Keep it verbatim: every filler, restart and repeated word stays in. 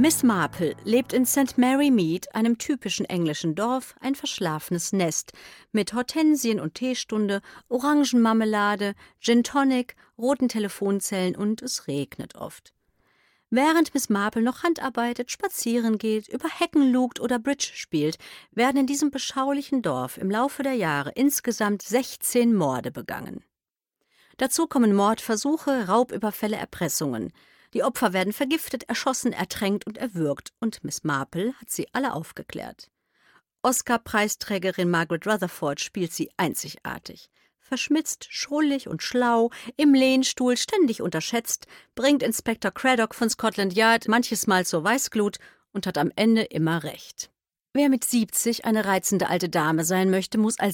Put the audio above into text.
Miss Marple lebt in Saint Mary Mead, einem typischen englischen Dorf, ein verschlafenes Nest, mit Hortensien und Teestunde, Orangenmarmelade, Gin Tonic, roten Telefonzellen und es regnet oft. Während Miss Marple noch handarbeitet, spazieren geht, über Hecken lugt oder Bridge spielt, werden in diesem beschaulichen Dorf im Laufe der Jahre insgesamt sechzehn Morde begangen. Dazu kommen Mordversuche, Raubüberfälle, Erpressungen. Die Opfer werden vergiftet, erschossen, ertränkt und erwürgt, und Miss Marple hat sie alle aufgeklärt. Oscar-Preisträgerin Margaret Rutherford spielt sie einzigartig. Verschmitzt, schrullig und schlau, im Lehnstuhl ständig unterschätzt, bringt Inspektor Craddock von Scotland Yard manches Mal zur Weißglut und hat am Ende immer recht. Wer mit siebzig eine reizende alte Dame sein möchte, muss als